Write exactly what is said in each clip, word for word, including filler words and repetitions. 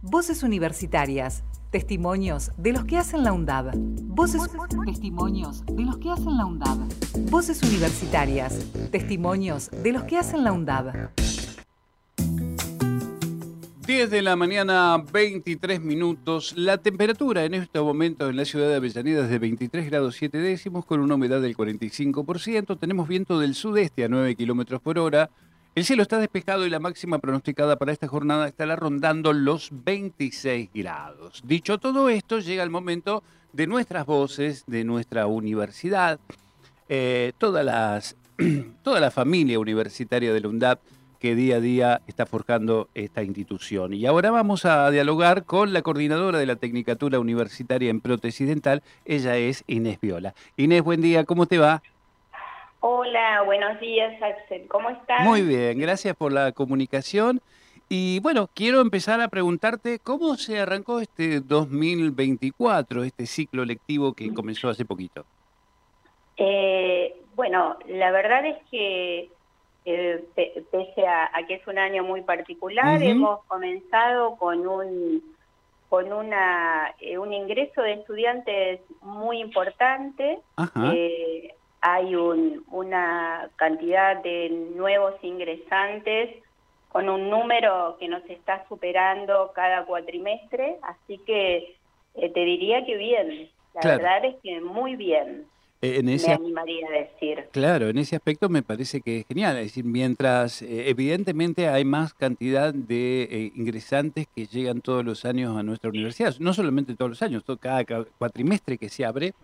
Voces universitarias. Testimonios de los que hacen la UNDAB. Voces, testimonios de los que hacen la UNDAB. Voces universitarias. Testimonios de los que hacen la UNDAB. diez de la mañana, veintitrés minutos. La temperatura en este momento en la ciudad de Avellaneda es de veintitrés grados siete décimos con una humedad del cuarenta y cinco por ciento. Tenemos viento del sudeste a nueve kilómetros por hora. El cielo está despejado y la máxima pronosticada para esta jornada estará rondando los veintiséis grados. Dicho todo esto, llega el momento de nuestras voces, de nuestra universidad, eh, todas las, toda la familia universitaria de la UNDAB que día a día está forjando esta institución. Y ahora vamos a dialogar con la coordinadora de la Tecnicatura Universitaria en Prótesis Dental. Ella es Inés Viola. Inés, buen día, ¿cómo te va? Hola, buenos días, Axel. ¿Cómo estás? Muy bien, gracias por la comunicación. Y bueno, quiero empezar a preguntarte cómo se arrancó este dos mil veinticuatro, este ciclo lectivo que comenzó hace poquito. Eh, bueno, la verdad es que eh, pese a, a que es un año muy particular, uh-huh. hemos comenzado con un con una eh, un ingreso de estudiantes muy importante. Ajá. Eh, hay un, una cantidad de nuevos ingresantes con un número que nos está superando cada cuatrimestre, así que eh, te diría que bien, la claro. verdad es que muy bien. En ese, me animaría a decir. Claro, en ese aspecto me parece que es genial. Es decir, mientras eh, evidentemente hay más cantidad de eh, ingresantes que llegan todos los años a nuestra universidad, no solamente todos los años, todo, cada cuatrimestre que se abre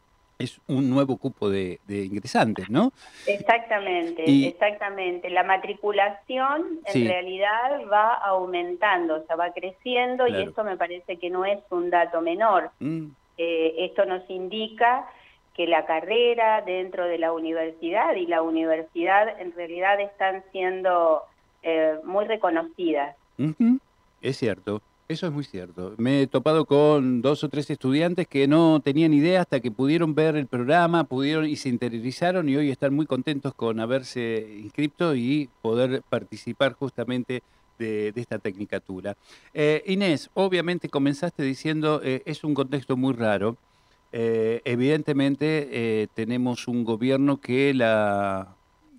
es un nuevo cupo de, de ingresantes, ¿no? Exactamente, y, exactamente. La matriculación en sí. realidad va aumentando, o sea, va creciendo, claro. y esto me parece que no es un dato menor. Mm. Eh, esto nos indica que la carrera dentro de la universidad y la universidad en realidad están siendo eh, muy reconocidas. Uh-huh. Es cierto, eso es muy cierto. Me he topado con dos o tres estudiantes que no tenían idea hasta que pudieron ver el programa, pudieron y se interiorizaron y hoy están muy contentos con haberse inscrito y poder participar justamente de, de esta tecnicatura. Eh, Inés, obviamente comenzaste diciendo eh, es un contexto muy raro. Eh, evidentemente eh, tenemos un gobierno que la,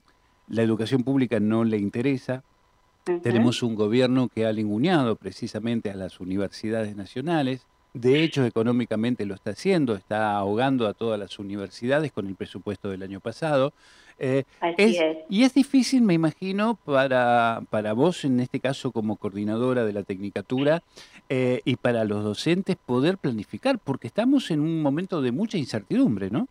la educación pública no le interesa. Uh-huh. Tenemos un gobierno que ha linguneado precisamente a las universidades nacionales. De hecho, económicamente lo está haciendo, está ahogando a todas las universidades con el presupuesto del año pasado. Eh, Así es, es. Y es difícil, me imagino, para, para vos, en este caso como coordinadora de la Tecnicatura, eh, y para los docentes poder planificar, porque estamos en un momento de mucha incertidumbre, ¿no?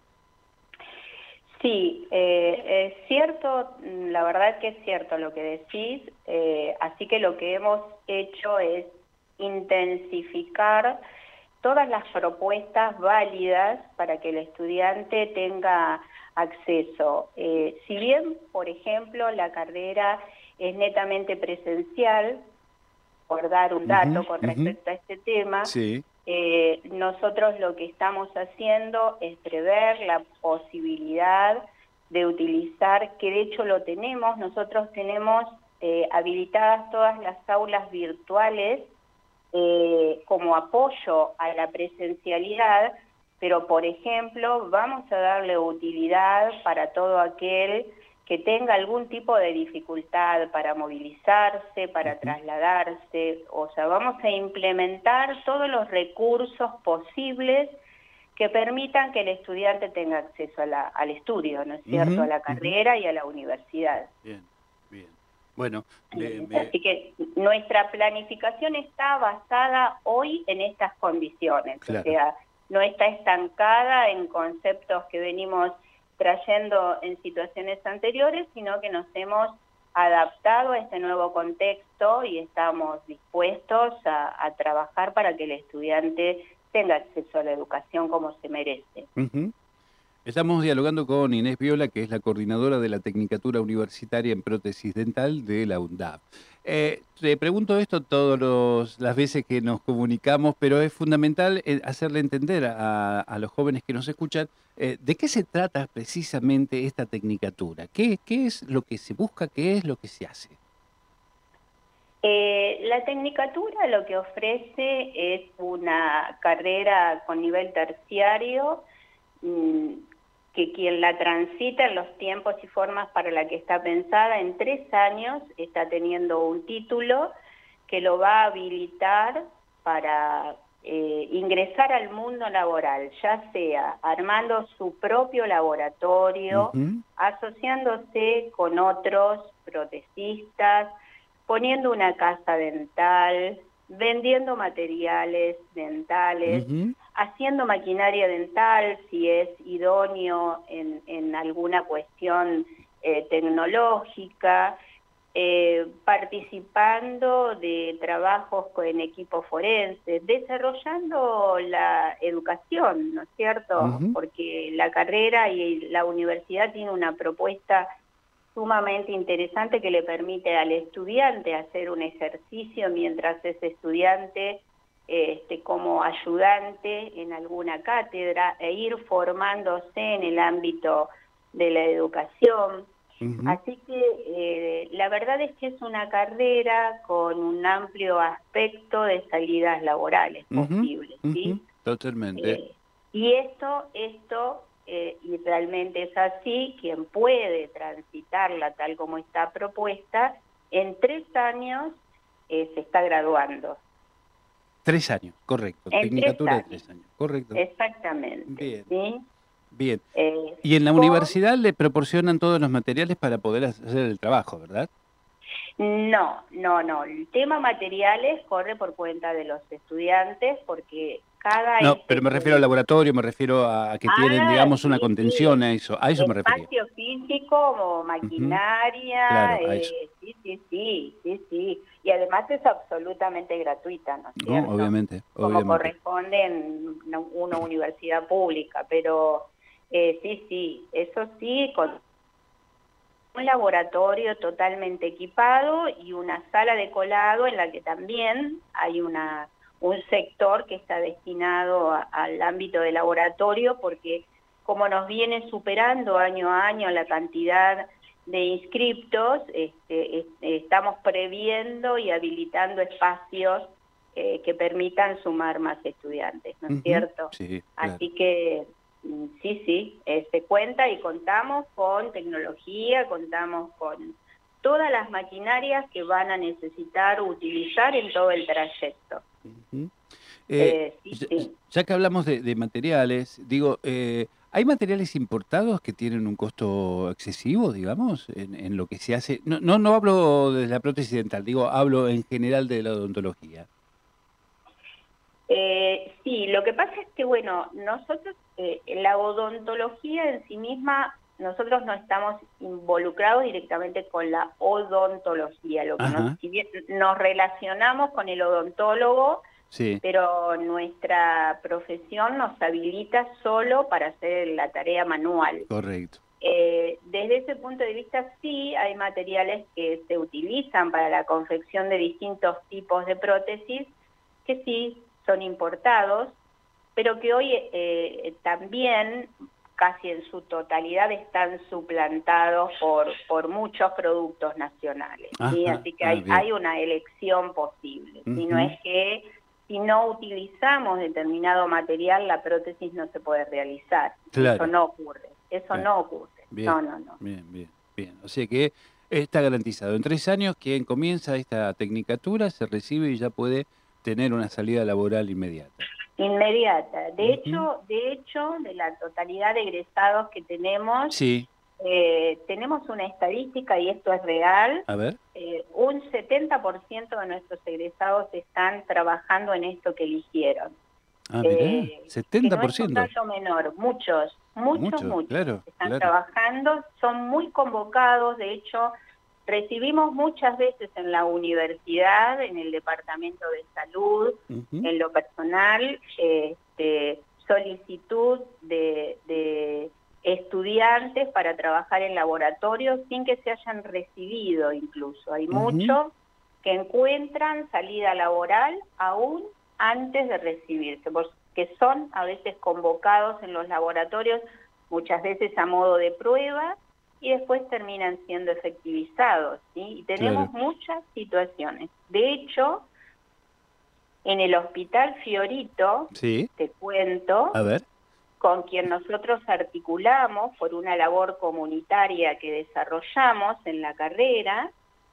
Sí, eh, es cierto, la verdad que es cierto lo que decís, eh, así que lo que hemos hecho es intensificar todas las propuestas válidas para que el estudiante tenga acceso. Eh, si bien, por ejemplo, la carrera es netamente presencial, por dar un dato uh-huh, con uh-huh. respecto a este tema, sí. eh, nosotros lo que estamos haciendo es prever la posibilidad de utilizar, que de hecho lo tenemos, nosotros tenemos eh, habilitadas todas las aulas virtuales eh, como apoyo a la presencialidad, pero por ejemplo vamos a darle utilidad para todo aquel que tenga algún tipo de dificultad para movilizarse, para uh-huh. trasladarse, o sea, vamos a implementar todos los recursos posibles que permitan que el estudiante tenga acceso a la, al estudio, ¿no es cierto?, uh-huh. a la carrera uh-huh. y a la universidad. Bien, bien. Bueno, me, Así me... que nuestra planificación está basada hoy en estas condiciones, claro. o sea, no está estancada en conceptos que venimos trayendo en situaciones anteriores, sino que nos hemos adaptado a este nuevo contexto y estamos dispuestos a, a trabajar para que el estudiante tenga acceso a la educación como se merece. Uh-huh. Estamos dialogando con Inés Viola, que es la coordinadora de la Tecnicatura Universitaria en Prótesis Dental de la UNDAB. Eh, te pregunto esto todas las veces que nos comunicamos, pero es fundamental hacerle entender a, a los jóvenes que nos escuchan eh, de qué se trata precisamente esta tecnicatura. ¿Qué, qué es lo que se busca? ¿Qué es lo que se hace? Eh, la Tecnicatura lo que ofrece es una carrera con nivel terciario, mmm, que quien la transita en los tiempos y formas para la que está pensada, en tres años está teniendo un título que lo va a habilitar para eh, ingresar al mundo laboral, ya sea armando su propio laboratorio, uh-huh. asociándose con otros protecistas, poniendo una casa dental, vendiendo materiales dentales, uh-huh. haciendo maquinaria dental si es idóneo en, en alguna cuestión eh, tecnológica, eh, participando de trabajos con equipos forenses, desarrollando la educación, ¿no es cierto? Uh-huh. Porque la carrera y la universidad tiene una propuesta sumamente interesante que le permite al estudiante hacer un ejercicio mientras es estudiante, este, como ayudante en alguna cátedra e ir formándose en el ámbito de la educación. Uh-huh. Así que eh, la verdad es que es una carrera con un amplio aspecto de salidas laborales uh-huh. posibles, ¿sí? Uh-huh. Totalmente. Eh, y esto, esto Eh, y realmente es así, quien puede transitarla tal como está propuesta, en tres años eh, se está graduando. Tres años, correcto. En Tecnicatura tres de tres años, correcto. Exactamente. Bien. ¿Sí? Bien. Eh, y en la con... universidad le proporcionan todos los materiales para poder hacer el trabajo, ¿verdad? No, no, no. El tema materiales corre por cuenta de los estudiantes porque cada... No, pero me refiero al laboratorio, me refiero a que ah, tienen, digamos, sí, una contención sí. a eso. A eso Espacio me refería. Espacio físico, maquinaria, uh-huh. claro, eh, sí, sí, sí, sí, sí. Y además es absolutamente gratuita, ¿no es cierto? No, obviamente, Como obviamente. corresponde en una, una universidad pública, pero eh, sí, sí, eso sí, con un laboratorio totalmente equipado y una sala de colado en la que también hay una un sector que está destinado a, al ámbito de laboratorio, porque como nos viene superando año a año la cantidad de inscriptos, este, este, estamos previendo y habilitando espacios eh, que permitan sumar más estudiantes, ¿no es uh-huh. cierto? Sí, claro. Así que sí, sí, eh, se cuenta y contamos con tecnología, contamos con todas las maquinarias que van a necesitar utilizar en todo el trayecto. Uh-huh. eh, eh, sí, ya, sí. ya que hablamos de, de materiales, digo, eh, ¿hay materiales importados que tienen un costo excesivo, digamos, en, en lo que se hace? No, no, no hablo de la prótesis dental, digo, hablo en general de la odontología. Eh, sí, lo que pasa es que, bueno, nosotros, eh, la odontología en sí misma, nosotros no estamos involucrados directamente con la odontología, lo que nos, si bien nos relacionamos con el odontólogo, sí. pero nuestra profesión nos habilita solo para hacer la tarea manual. Correcto. Eh, desde ese punto de vista sí hay materiales que se utilizan para la confección de distintos tipos de prótesis, que sí son importados, pero que hoy eh, también casi en su totalidad están suplantados por, por muchos productos nacionales, ¿sí? Así que hay, ah, hay una elección posible. Uh-huh. Si no es que si no utilizamos determinado material, la prótesis no se puede realizar. Claro. Eso no ocurre, eso claro. no ocurre. Bien. No, no, no. Bien, bien, bien. O sea que está garantizado. En tres años, quien comienza esta tecnicatura se recibe y ya puede tener una salida laboral inmediata. Inmediata. De Uh-huh. hecho, de hecho, de la totalidad de egresados que tenemos, sí. eh, tenemos una estadística, y esto es real. A ver. Eh, un setenta por ciento de nuestros egresados están trabajando en esto que eligieron. Ah, mirá, eh, setenta por ciento. Que no es un caso menor, muchos, muchos, muchos, muchos claro, están claro. trabajando, son muy convocados, de hecho, recibimos muchas veces en la universidad, en el departamento de salud, uh-huh. en lo personal, este, solicitud de, de estudiantes para trabajar en laboratorios sin que se hayan recibido incluso. Hay uh-huh. muchos que encuentran salida laboral aún antes de recibirse, porque son a veces convocados en los laboratorios, muchas veces a modo de prueba, y después terminan siendo efectivizados, ¿sí? Y tenemos Claro. muchas situaciones. De hecho, en el Hospital Fiorito, Sí. te cuento, A ver. con quien nosotros articulamos por una labor comunitaria que desarrollamos en la carrera,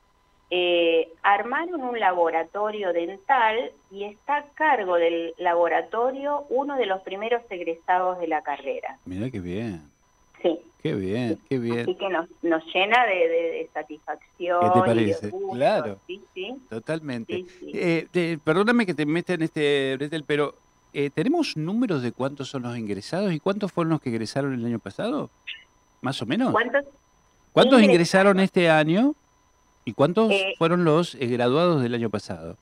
eh, armaron un laboratorio dental y está a cargo del laboratorio uno de los primeros egresados de la carrera. Mirá qué bien. Sí. Qué bien, qué bien. Así que nos, nos llena de, de, de satisfacción. ¿Qué te y de parece? orgullo. Claro. Sí, sí. Totalmente. Sí, sí. Eh, te- perdóname que te meta en este, Bretel, pero eh, ¿tenemos números de cuántos son los ingresados y cuántos fueron los que ingresaron el año pasado? ¿Más o menos? ¿Cuántos ¿Cuántos ingresados? ingresaron este año y cuántos Eh, fueron los eh, graduados del año pasado?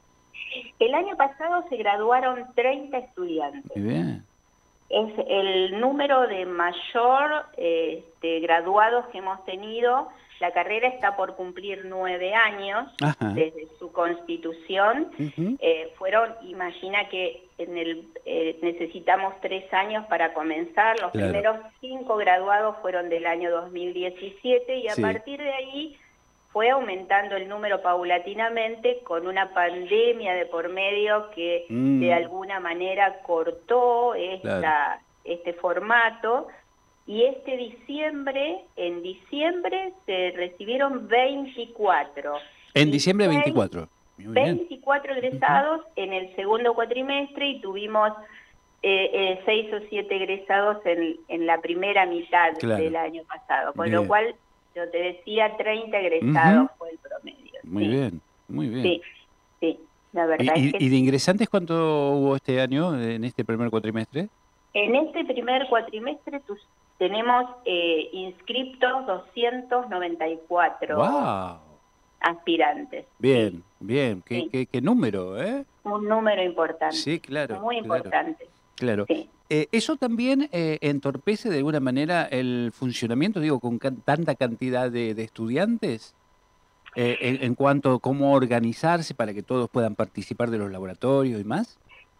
El año pasado se graduaron treinta estudiantes. Muy bien. Es el número de mayor eh, de graduados que hemos tenido. La carrera está por cumplir nueve años Ajá. desde su constitución. Ujú. Eh, fueron, imagina que en el eh, necesitamos tres años para comenzar. Los Claro. primeros cinco graduados fueron del año dos mil diecisiete y a Sí. partir de ahí fue aumentando el número paulatinamente con una pandemia de por medio que Mm. de alguna manera cortó esta, Claro. este formato. Y este diciembre, en diciembre se recibieron veinticuatro. En Y diciembre seis- veinticuatro. Muy bien. veinticuatro egresados en el segundo cuatrimestre y tuvimos eh, eh, seis o siete egresados en, en la primera mitad Claro. del año pasado. Con Bien. lo cual, yo te decía, treinta egresados Ujú. fue el promedio. Muy sí. bien, muy bien. Sí, sí, la ¿Y, verdad y- es que y de ingresantes cuánto hubo este año, en este primer cuatrimestre? en este primer cuatrimestre tus- tenemos eh, inscriptos doscientos noventa y cuatro ¡Wow! aspirantes. Bien, bien. ¿Qué, Sí. qué, qué número, eh? Un número importante. Sí, claro. Muy claro, importante. Claro. Sí. Eh, ¿Eso también eh, entorpece de alguna manera el funcionamiento, digo, con can- tanta cantidad de, de estudiantes? Eh, en, en cuanto a cómo organizarse para que todos puedan participar de los laboratorios y más.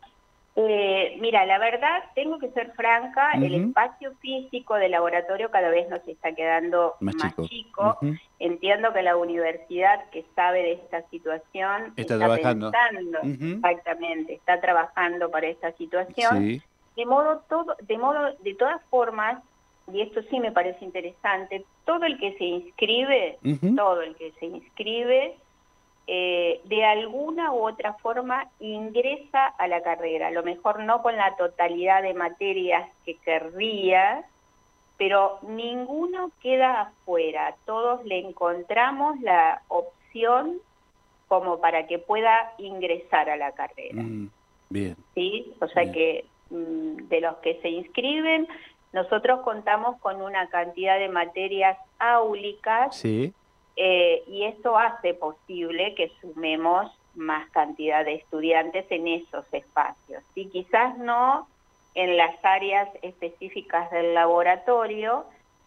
Eh, mira, la verdad, tengo que ser franca, el Ujú. espacio físico del laboratorio cada vez nos está quedando Más más, chico. chico. Ujú. Entiendo que la universidad que sabe de esta situación Está trabajando. pensando, Ujú. exactamente, está trabajando para esta situación. Sí. De modo, todo, de modo, de todas formas, y esto sí me parece interesante, todo el que se inscribe, Ujú. todo el que se inscribe, eh, de alguna u otra forma ingresa a la carrera, a lo mejor no con la totalidad de materias que querría, pero ninguno queda afuera, todos le encontramos la opción como para que pueda ingresar a la carrera, Mm, bien. ¿sí? O sea Bien. que mm, de los que se inscriben, nosotros contamos con una cantidad de materias áulicas. Sí. Eh, y eso hace posible que sumemos más cantidad de estudiantes en esos espacios. Y quizás no en las áreas específicas del laboratorio,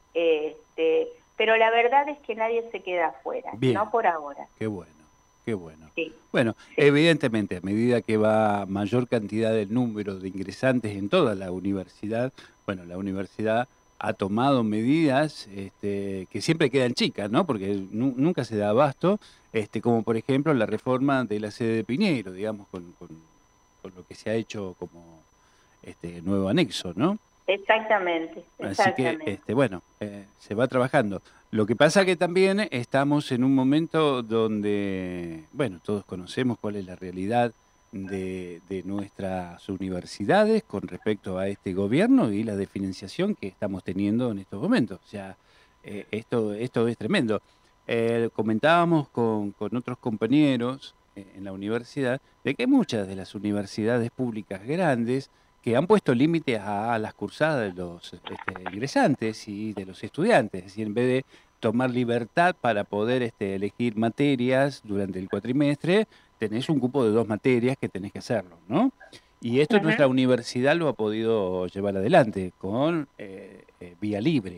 este, pero la verdad es que nadie se queda afuera, Bien. no por ahora. Qué bueno, qué bueno. Sí. Bueno, evidentemente, a medida que va mayor cantidad del número de ingresantes en toda la universidad, bueno, la universidad ha tomado medidas este, que siempre quedan chicas, ¿no? Porque nu- nunca se da abasto, este, como por ejemplo la reforma de la sede de Piñeiro, digamos, con, con, con lo que se ha hecho como este nuevo anexo, ¿no? Exactamente, Así que, exactamente. este, bueno, eh, se va trabajando. Lo que pasa que también estamos en un momento donde, bueno, todos conocemos cuál es la realidad de, de nuestras universidades con respecto a este gobierno y la definanciación que estamos teniendo en estos momentos. O sea, eh, esto, esto es tremendo. Eh, comentábamos con, con otros compañeros eh, en la universidad de que muchas de las universidades públicas grandes que han puesto límites a las cursadas de los este, ingresantes y de los estudiantes, es decir, en vez de tomar libertad para poder este, elegir materias durante el cuatrimestre, tenés un cupo de dos materias que tenés que hacerlo, ¿no? Y esto Ujú. nuestra universidad lo ha podido llevar adelante con eh, eh, vía libre.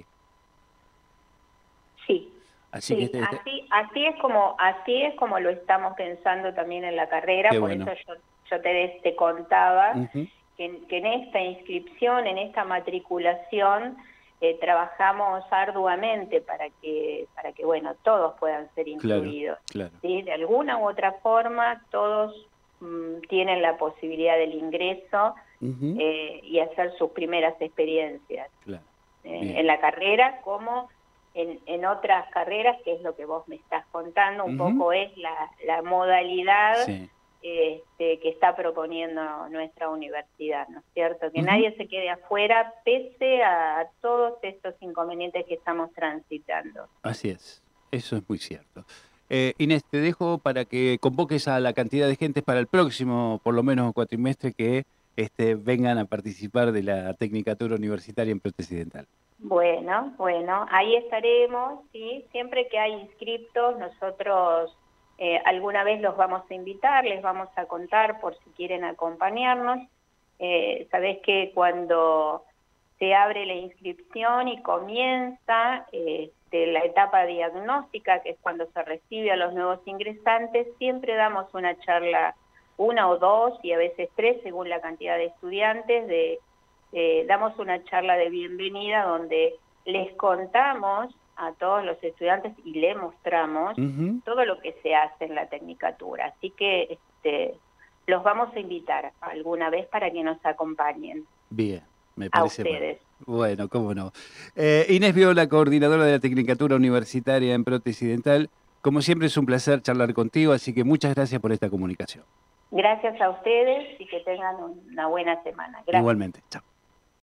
Sí. Así Sí, que este- este- así, así es como así es como lo estamos pensando también en la carrera, Qué por bueno. eso yo, yo te, te contaba Ujú. que, en- que en esta inscripción, en esta matriculación, eh, trabajamos arduamente para que, para que bueno, todos puedan ser incluidos. Claro, claro. ¿Sí? De alguna u otra forma, todos mmm, tienen la posibilidad del ingreso uh-huh. eh, y hacer sus primeras experiencias. Claro. Eh, en la carrera como en, en otras carreras, que es lo que vos me estás contando, un uh-huh. poco es la, la modalidad sí. este, que está proponiendo nuestra universidad, ¿no es cierto? Que uh-huh. nadie se quede afuera pese a, a todos estos inconvenientes que estamos transitando. Así es, eso es muy cierto. Eh, Inés, te dejo para que convoques a la cantidad de gentes para el próximo, por lo menos cuatrimestre, que este, vengan a participar de la Tecnicatura Universitaria en Prótesis Dental. Bueno, bueno, ahí estaremos, ¿sí? Siempre que hay inscriptos, nosotros eh, alguna vez los vamos a invitar, les vamos a contar por si quieren acompañarnos. Eh, sabés que cuando se abre la inscripción y comienza eh, de la etapa diagnóstica, que es cuando se recibe a los nuevos ingresantes, siempre damos una charla, una o dos y a veces tres, según la cantidad de estudiantes, de eh, damos una charla de bienvenida donde les contamos a todos los estudiantes y les mostramos uh-huh. todo lo que se hace en la Tecnicatura. Así que este, los vamos a invitar alguna vez para que nos acompañen. Bien. Me parece a ustedes. Bueno, bueno, cómo no. Eh, Inés Viola, coordinadora de la Tecnicatura Universitaria en Prótesis Dental. Como siempre es un placer charlar contigo, así que muchas gracias por esta comunicación. Gracias a ustedes y que tengan una buena semana. Gracias. Igualmente, chao.